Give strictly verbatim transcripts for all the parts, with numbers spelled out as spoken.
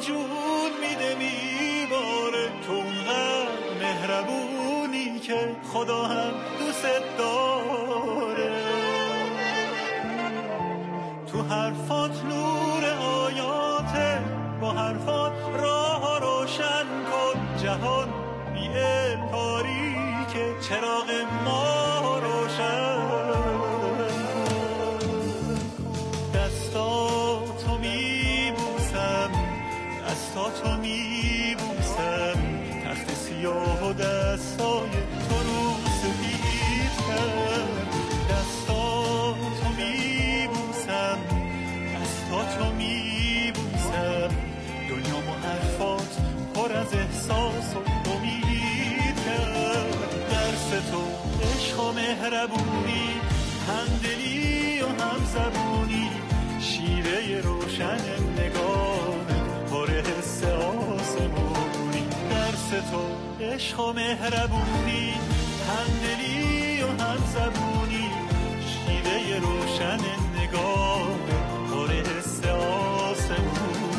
جون میده میباره، تو اونقدر مهربونی که خدا هم دوست داره. تو حرفات نور آیاته، با حرفات راه روشن کن، جهان بی تاریکه، چراغ ما روشن. دستاتو میبوسم، دستاتو میبوسم، تخت سیاه و دستای تو رو سفید کرد. دستاتو میبوسم، دستاتو میبوسم، دنیا و حرفات پر از احساس و امید کرد. درس تو عشق و مهربونی، همدلی و همزبونی، شیوه روشن نگاه پر حس آسمونی. درس تو عشق و مهربونی، همدلی و همزبونی، شیوه روشن نگاه پر حس آسمونی.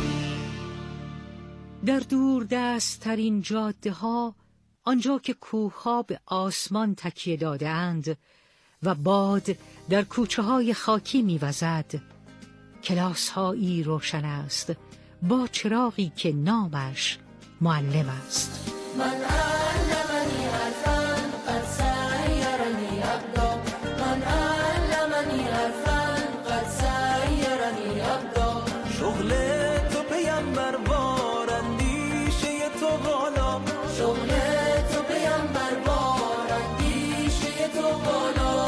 در دور دست ترین جاده ها، آنجا که کوه ها به آسمان تکیه دادند و باد در کوچه های خاکی می‌وزد، کلاس هایی روشن است با چراغی که نامش معلم است. من علمنی عرفاً قد سیرنی ابدا، من علمنی عرفاً قد سیرنی ابدا. شغل تو پیامبر وار، اندیشه تو بالا، شغل تو پیامبر وار، اندیشه تو بالا.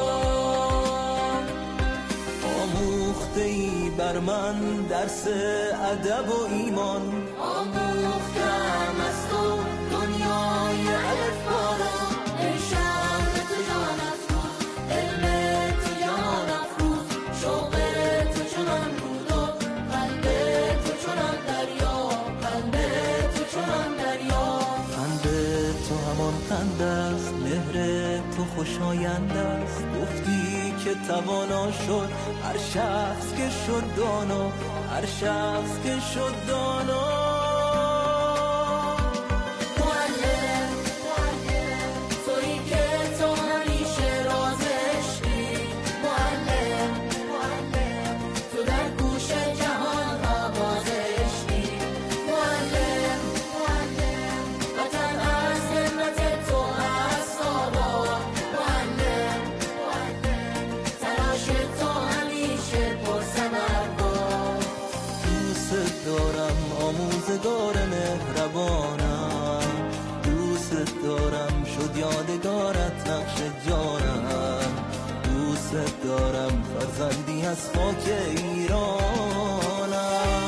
آموخته ای بر من درس ادب و ایمان، آموختم از تو دنیای الف بارا. ای شمع تو جان افروز، علم تو جان افروز، شوق تو چنان بود و قلب تو چنان دریا، قلب تو چنان دریا. قلب تو همان قند است، مهر تو خوشایند است. گفتی که توانا شد هر شخص که شد دانا، هر شخص که شد دانا. آموزگار مهربانم، دوست دارم شد یادگارت نقش جانم. دوست دارم فرزندی از خاک ایرانم.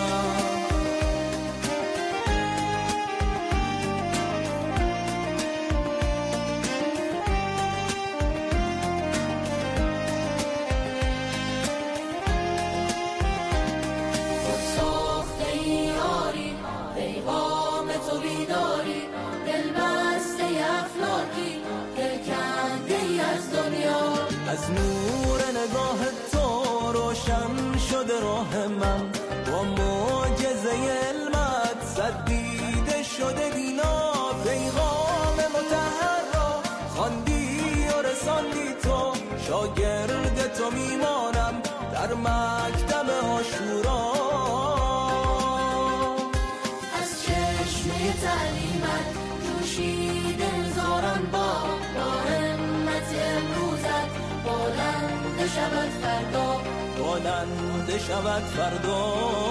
از نور نگاه تو روشن شده راه من، با معجزه علمت صد دیده شده بینا. پیغام مطهر را خواندی و رساندی تو، شاگرد تو میمانم در مکتب عاشورا. از چشمه تعلیمت جوشیده هزاران بار، با همت امروزت بلند شود فردا، بلند شود فردا.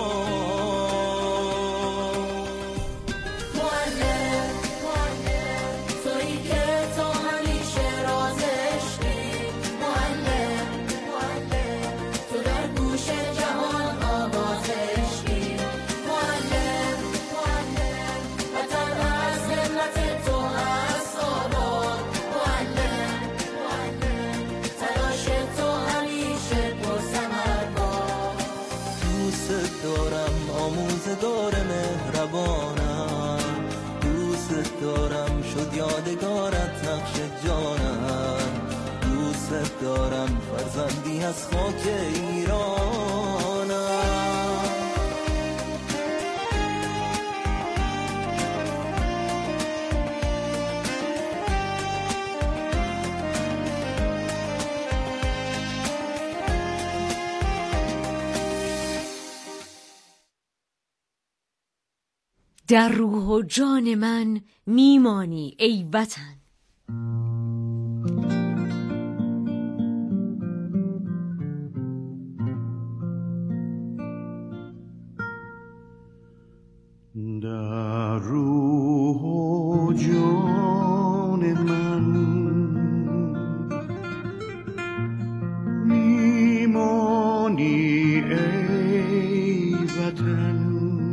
معلم معلم تویی که تو همیشه راز عشقی. معلم معلم تو در گوش جهان آواز عشقی. معلم معلم وطن از همت تو هست آباد. معلم معلم تلاش تو همیشه پرثمر باد. دوست دارم آموزگار مهربانم، دوست دارم شد یادگارت نقش جانم. دوست دارم فرزندی از خاک ایرانم. در روح و جان من میمانی ای وطن. در روح و جان من میمانی ای وطن،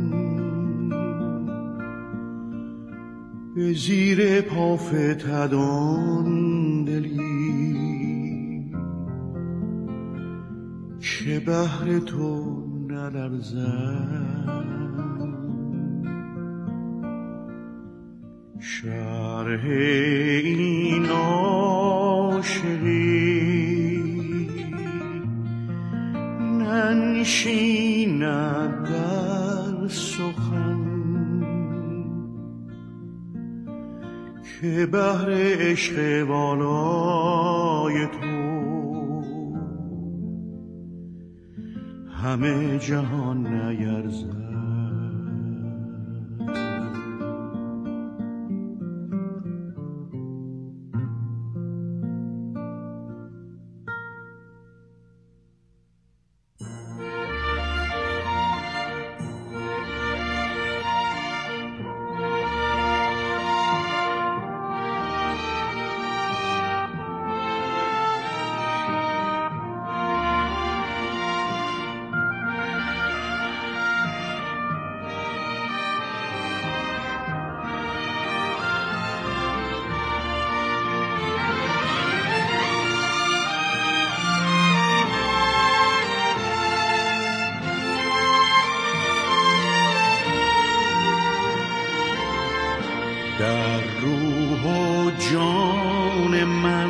به زیر پا فتدان دلی که بهر تو نلرزد. شرح این عاشقی ننشیند در سخن که بهر عشق والای تو همه جهان نیرزد. در روح و جان من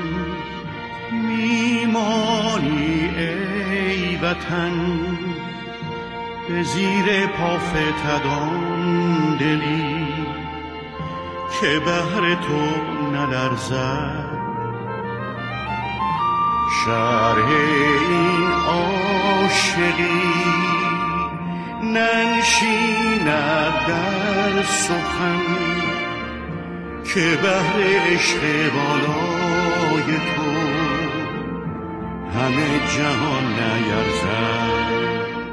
میمانی ای وطن، به زیر پا فتدان دلی که بهر تو نلرزد. شرح این عاشقی ننشیند در سخن که بهر عشق بالای تو همه جهان نیرزد.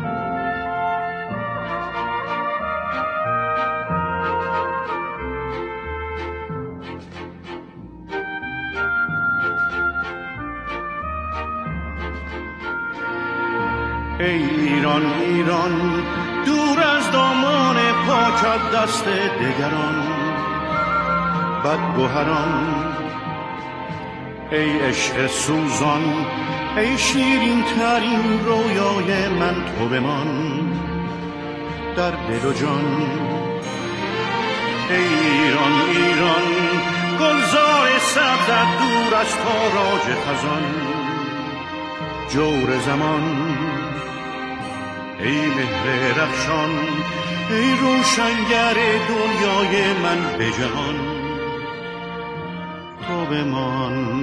ای ایران ایران دور از دامان پاکت دست دگران بدگوهران، ای عشق سوزان ای شیرین ترین رویای من تو بمان در دل و جان. ای ایران ایران گلزار سبزت دور از تاراج خزان جور زمان، ای مهر رخشان ای روشنگر دنیای من به جهان تو بمان.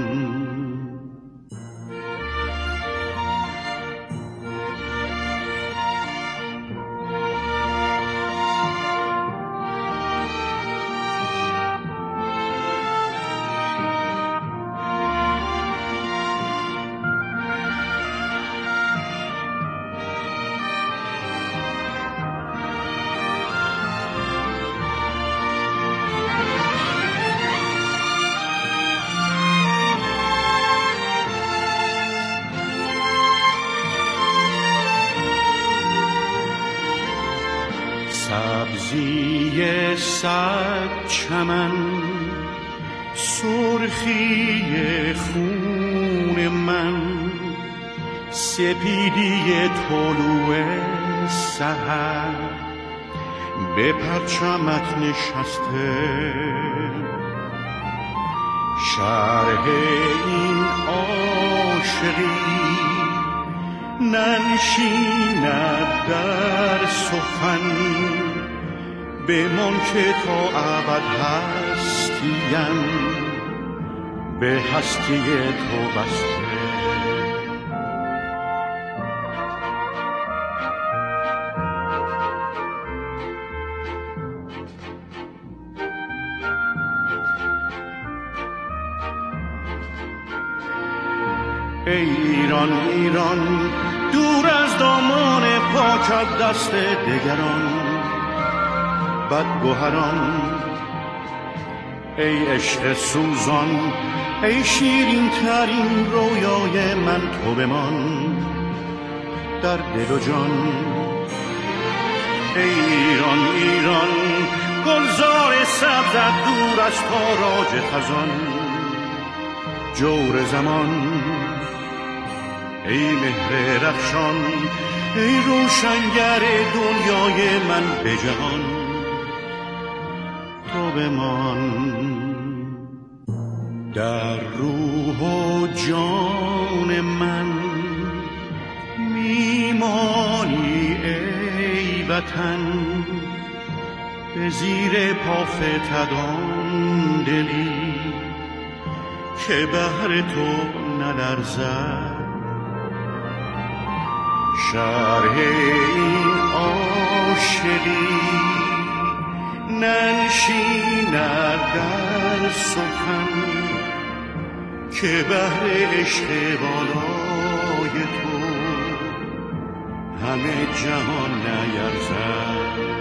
سبزی صد چمن سرخی خون من، سپیدی طلوع سحر به پرچمت نشسته. شرح این عاشقی ننشیند در سخن بمان که تا ابد هستیم به هستی تو بسته. ای ایران ایران دور از دامان پاکت دست دگران بدگوهران، ای عشق سوزان ای شیرین ترین رویای من تو بمان در دل و جان. ای ایران ایران گلزار سبزت دور از تاراج خزان جور زمان، ای مهر رخشان ای روشنگر دنیای من به جهان تو بمان در روح و جان من میمانی ای وطن به زیر پافتدان دلی که بهر تو نلرزد شرح این عاشقی ننشیند در سخن که بهر عشق بالای تو همه جهان نیرزد.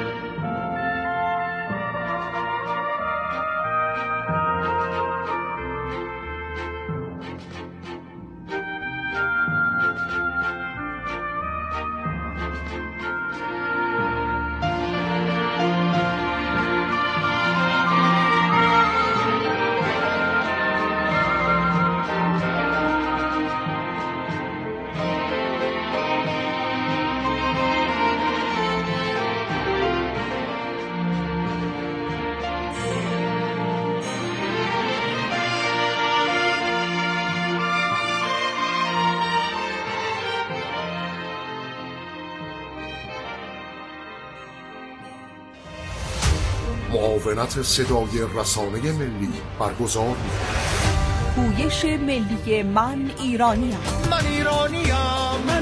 معاونت صدای رسانه ملی برگزار می‌کند. پویش ملی من ایرانیم. من ایرانیم. من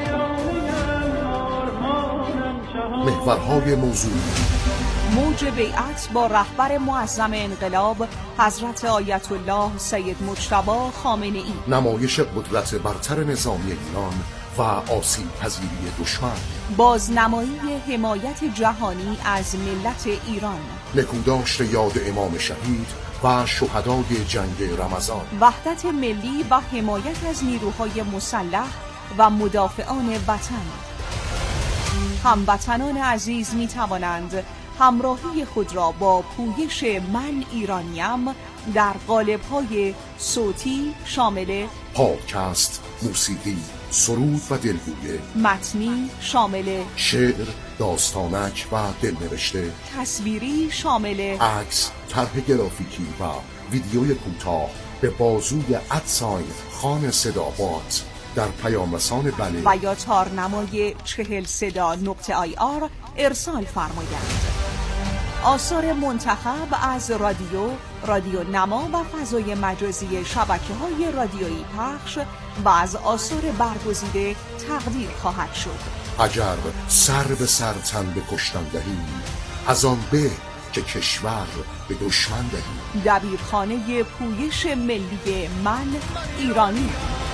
محورهای موضوع موج بیعت با رهبر معظم انقلاب حضرت آیت الله سید مجتبی خامنه ای، نمایش قدرت برتر نظامی ایران و آسیب پذیری دشمن، بازنمایی حمایت جهانی از ملت ایران، نکوداشت یاد امام شهید و شهدای جنگ رمضان، وحدت ملی و حمایت از نیروهای مسلح و مدافعان وطن. هموطنان عزیز می توانند همراهی خود را با پویش من ایرانیم در قالب‌های صوتی شامل پادکست، موسیقی، سرود و دلگویه، متنی شامل شعر، داستانک و دلنوشته، تصویری شامل عکس، طرح گرافیکی و ویدیوی کوتاه به بازوی ادساین خان صدابات در پیام رسان بله و یا تارنمای چهل صدا نقطه آی آر ارسال فرمایند. آثار منتخب از رادیو، رادیو نما و فضای مجازی شبکه‌های رادیویی پخش و از آثار برگزیده تقدیر خواهد شد. اگر سر به سر تن به کشتن دهی، از آن به که کشور به دشمن دهی. دبیرخانه پویش ملی من ایرانی.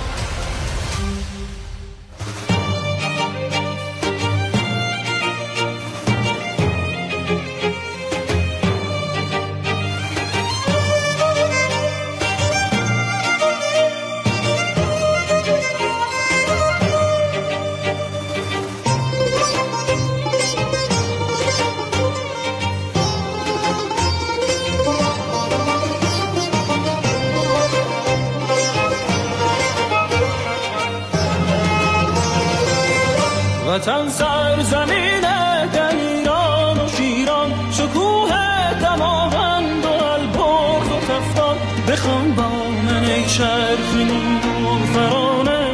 وطن سرزمین دلیران و شیران، شکوه دماوند و البرز و تفتان، بخوان با من ای چرخی فرانه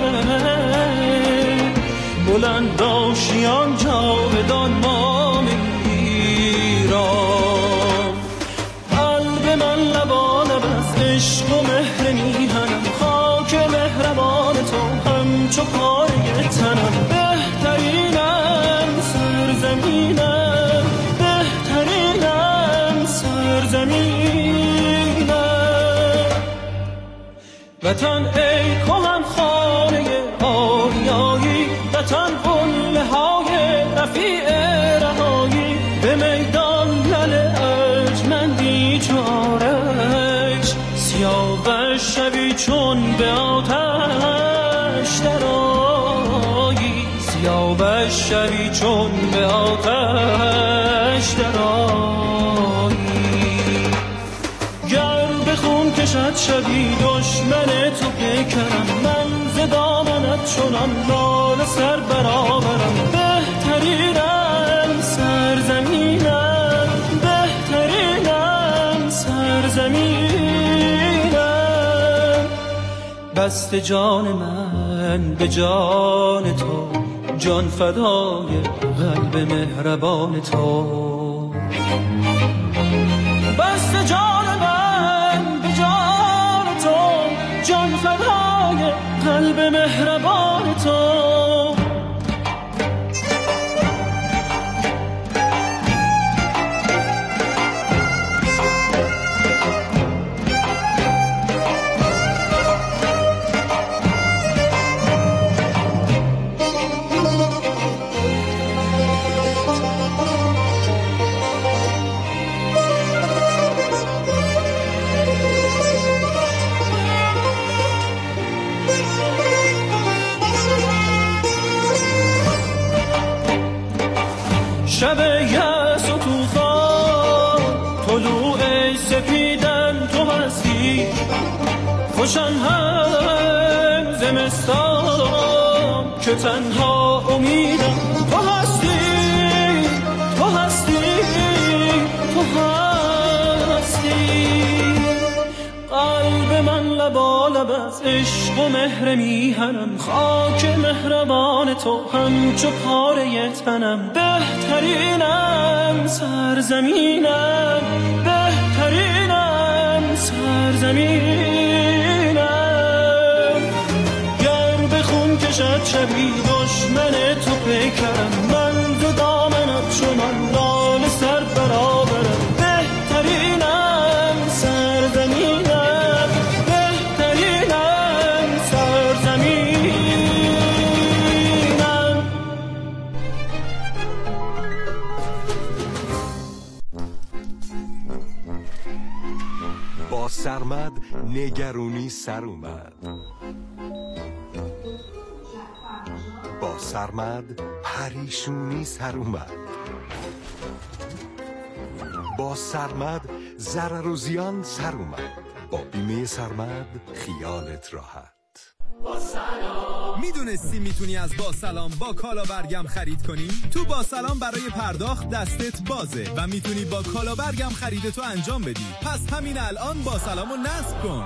بلند آشیان جاودان مام ایران. قلب من لبالب از عشق و مهر میهنم، خاک مهربان تو همچو پاره تنم. بهترینم سرزمینم، بهترینم سرزمینم. وطن ای کهن خاک وطن قله های رفیع رهایی به میدان لل ارجمندی چارش سیاوش شوی چون به آتش درآیی سیاوش شوی چون به آتش درآیی گر به خون کشد شوی دشمن تو پیکرم من ز دامنت چنان لاله سر برآورم بهترینم سرزمینم بهترینم سرزمینم بست جان من به جان تو جان فدای قلب مهربان تو بست جان من به جان تو جان فدای قلب مهربان تو شب یأس و طوفان طلوع سپیدن تو هستی خوشن هم زمستان که تنها امیدم تو هستی تو هستی تو هستی قلب من لبالب از عشق و مهر میهنم خاک مهربان تو همچو پاره تنم بهترینم سرزمینم بهترینم سرزمینم گر به خون کشد شبی دشمن تو پیکرم من دو دامنت چنان لاله سر برآورم بهترینم سرزمینم سرمد نگرونی سر اومد با سرمد پریشونی سر اومد با سرمد ضرر و زیان سر اومد با بیمه سرمد خیالت راحت با سلام. میدونستی میتونی از با سلام با کالا برگم خرید کنی؟ تو با سلام برای پرداخت دستت بازه و میتونی با کالا برگم خریدتو انجام بدی. پس همین الان با سلامو نصب کن.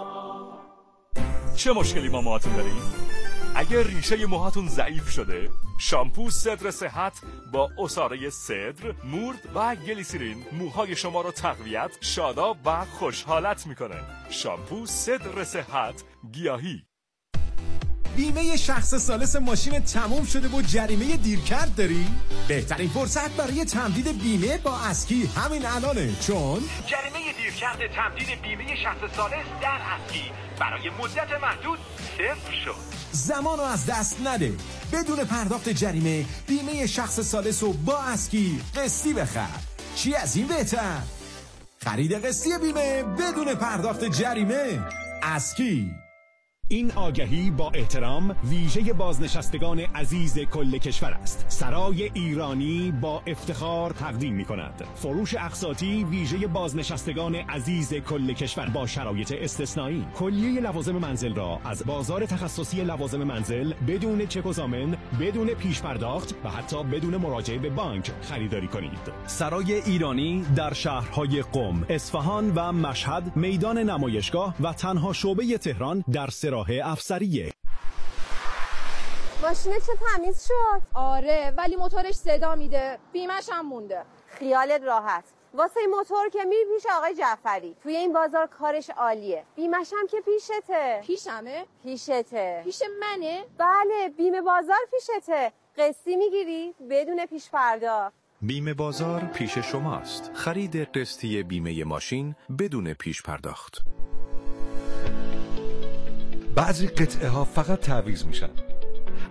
چه مشکلی با موهاتون دارین؟ اگر ریشه موهاتون ضعیف شده، شامپو صدر صحت با عصاره صدر، مورد و گلیسرین موهای شما رو تقویت، شاداب و خوشحالت میکنه. شامپو صدر صحت گیاهی. بیمه شخص ثالث ماشین تموم شده و جریمه دیرکرد داری؟ بهترین فرصت برای تمدید بیمه با اسکی همین الانه، چون جریمه دیرکرد تمدید بیمه شخص ثالث در اسکی برای مدت محدود صفر شد. زمانو از دست نده. بدون پرداخت جریمه بیمه شخص ثالث رو با اسکی قسطی بخر. چی از این بهتر؟ خرید قسطی بیمه بدون پرداخت جریمه. اسکی. این آگهی با احترام ویژه بازنشستگان عزیز کل کشور است. سرای ایرانی با افتخار تقدیم می کند فروش اقساطی ویژه بازنشستگان عزیز کل کشور با شرایط استثنایی. کلیه لوازم منزل را از بازار تخصصی لوازم منزل بدون چک و ضامن، بدون پیش پرداخت و حتی بدون مراجعه به بانک خریداری کنید. سرای ایرانی در شهرهای قم، اصفهان و مشهد، میدان نمایشگاه و تنها شعبه تهران در سرای افسریه. ماشینه چه تمیز شد. آره ولی موتورش صدا میده، بیمش هم مونده. خیالت راحت، واسه این موتور که میری پیش آقای جعفری، توی این بازار کارش عالیه. بیمش هم که پیشته. پیشمه؟ پیشته. پیش منه؟ بله، بیمه بازار پیشته. قسطی میگیری بدون پیش پرداخت. بیمه بازار پیش شماست. خرید قسطی بیمه ماشین بدون پیش پرداخت. بعضی قطعه ها فقط تعویض میشن،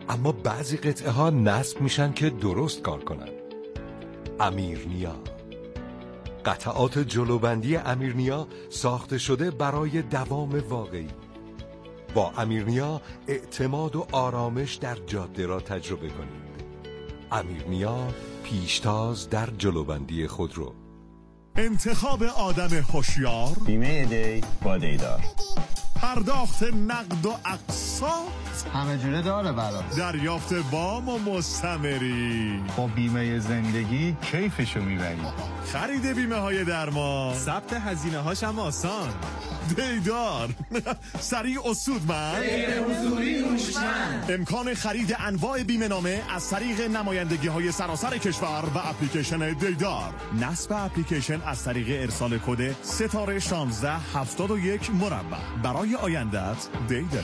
اما بعضی قطعه ها نصب میشن که درست کار کنن. امیرنیا. قطعات جلوبندی امیرنیا ساخته شده برای دوام واقعی. با امیرنیا اعتماد و آرامش در جاده را تجربه کنید. امیرنیا، پیشتاز در جلوبندی خودرو. انتخاب آدم هوشیار، بیمه دی با دیدار، پرداخت نقد و اقساط، همه جوره داره برات، دریافت وام و مستمری. با بیمه زندگی کیفشو میبری. خرید بیمه های درمان، ثبت هزینه هاش هم آسان. دیدار سریع و سودمند، غیر حضوری هوشمند. امکان خرید انواع بیمه نامه از طریق نمایندگی های سراسر کشور و اپلیکیشن دیدار. نصب اپلیکیشن از طریق ارسال کد ستاره شانزده هفتاد و یک مربع. برای آیندت دیدار.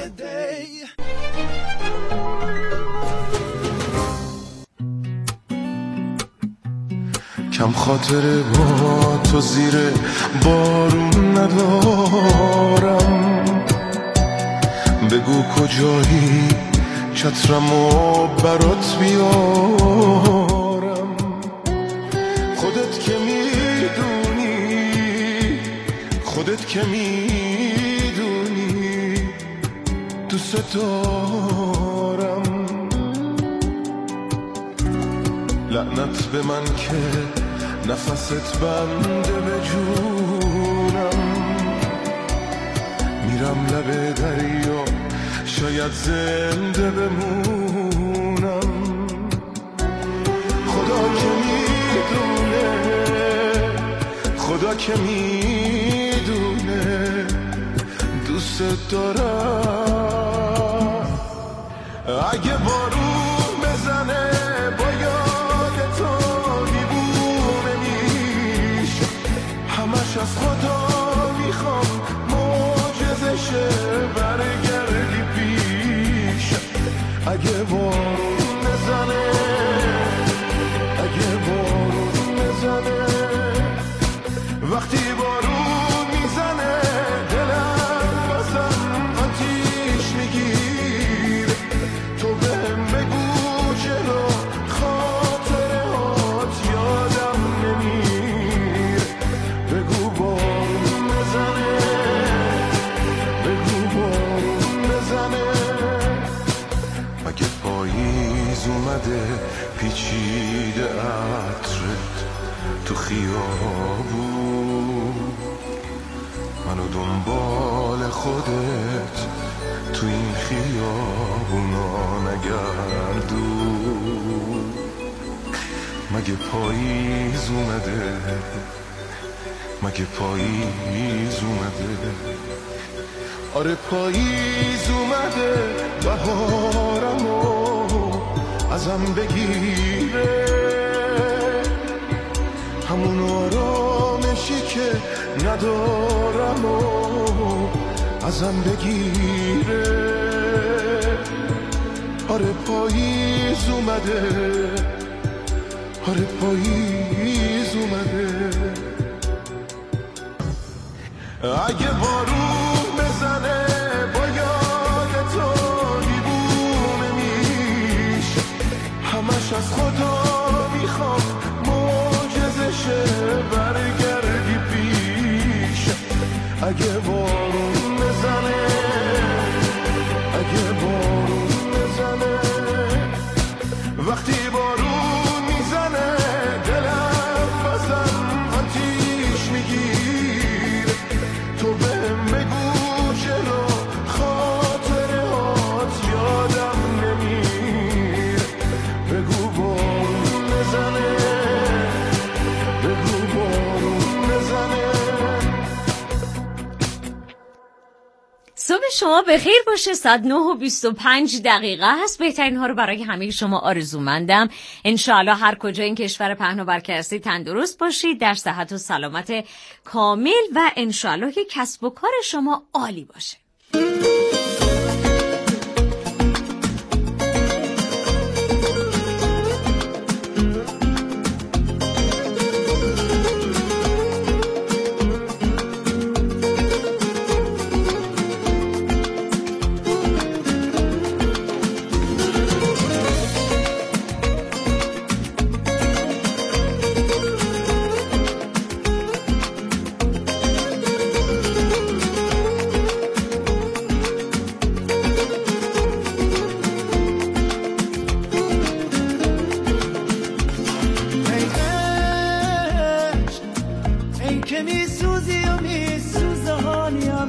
کم خاطره با تو زیر بارون ندارم، بگو کجایی چترمو برات بیارم. خودت که میدونی، خودت که میدونی دوست دارم. لعنت به من که نفست بنده به جونم، میرم لب دریا شاید زنده بمونم. خدا که میدونه، خدا که میدونه دوست دارم. اگه بارون بزنه با یاد تو دیوونه میشه، همش از خدا میخوام معجزشه برگردی پیش. اگه بارون بزنه، اگه بارون بزنه، وقتی بارون میزنه دلم بازم آتیش میگیره. تو بهم بگو چرا خاطره هات یادم نمیره. بگو بارون بزنه، بگو بارون بزنه. مگه پاییز اومده پیچیده عطرت تو خیابون، منو دنبال خودت تو این خیابونا نگردون. مگه پاییز اومده، مگه پاییز اومده. آره پاییز اومده بهارمو ازم بگیره، همون آرامشی که ندارم و ازم بگیره. آره پاییز اومده، آره پاییز اومده. اگه بارون بزنه با یاد تو دیوونه میشه، همش از خدا میخوام معجزشه برگردی پیش. اگه بارون بزنه، اگه بارون بزنه، وقتی بارون میزنه دلم بازم آتیش میگیره. تو بهم بگو چرا خاطره هات یادم نمیره. بگو بارون بزنه، بگو بارون بزنه. صبح شما بخیر باشه. ساعت نه و بیست و پنج دقیقه هست. بهترین ها رو برای همه شما آرزومندم. انشاءالله هر کجا این کشور پهن و برکسته تندرست باشید، در صحت و سلامت کامل، و انشاءالله که کسب و کار شما عالی باشه. که میسوزی و میسوزانیم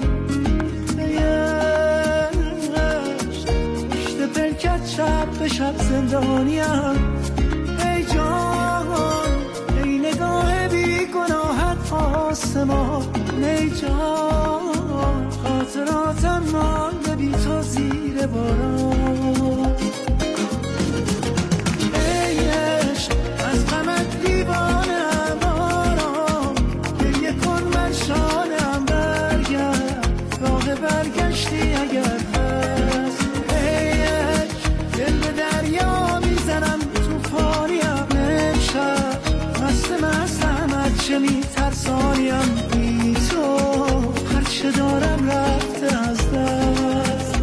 نیشت پشت پلکت شب به شب زندانیم ای جان ای نگاه بی گناهت آسمان ای جان خاطراتم مانده بی تو زیر باران ای عشق از غمت دیوانم آرام گریه کن من شانم برگرد راه برگشتی اگر هست ای عشق دل به دریا میزنم توفانیم امشب مست مستم از چه میترسانیم بی تو هرچه دارم رفته از دست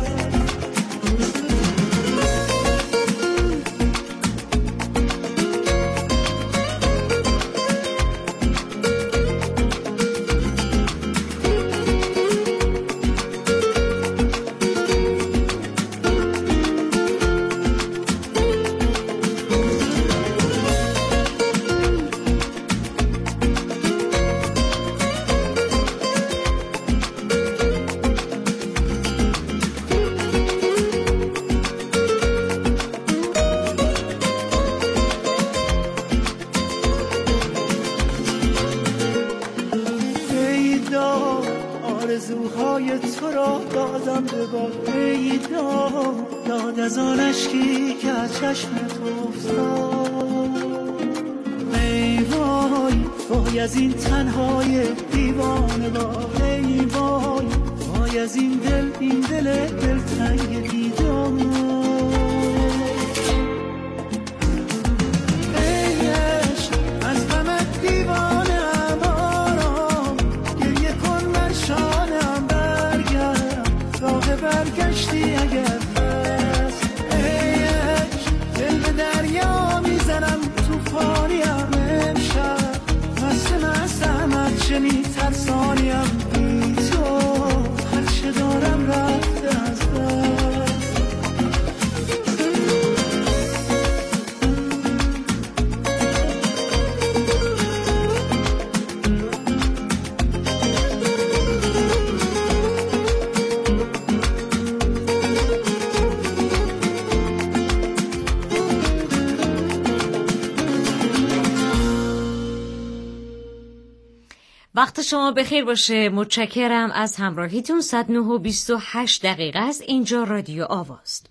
آرزوهای تو را دادم به باد ای داد داد از آن اشکی که از چشمت افتاد ای وای وای از این تنهای دیوانه وای ای وای وای از این دل این دل دلتنگ بیدار ای عشق از غمت دیوانه برگشتی اگر هست ای عشق دل به دریا میزنم توفانیم امشب مست مستم از چه میترسانیم بی تو هرچه دارم رفته از دست وقت شما بخیر باشه. متشکرم از همراهیتون. صد و نه و بیست و هشت دقیقه است. اینجا رادیو آواز.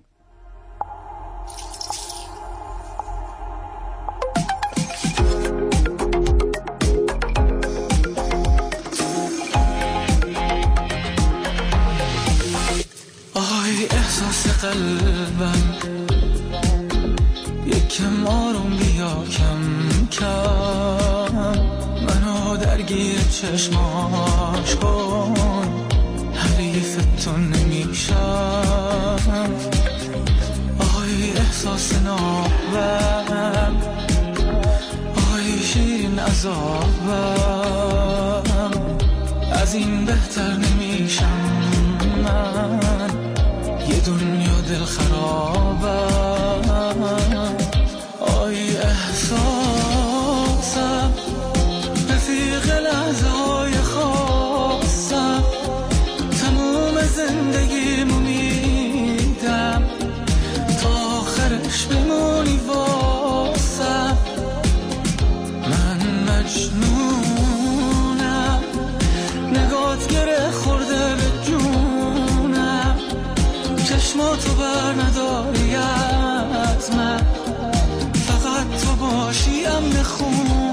آی احساس قلبم یکم آروم بیا کم کم منو درگیر چشماش کن حریف تو نمیشم آی احساس نابم آی شیرین عذابم از این بهتر نمیشم من یه دنیا دل خرابم آی احساسم رفیق لحظه های خاصم تموم زندگیمو میدم تا آخرش بمونی واسم من مجنونم نگات گره خورده به جونم چشماتو بر نداری از من فقط تو باشی امن خون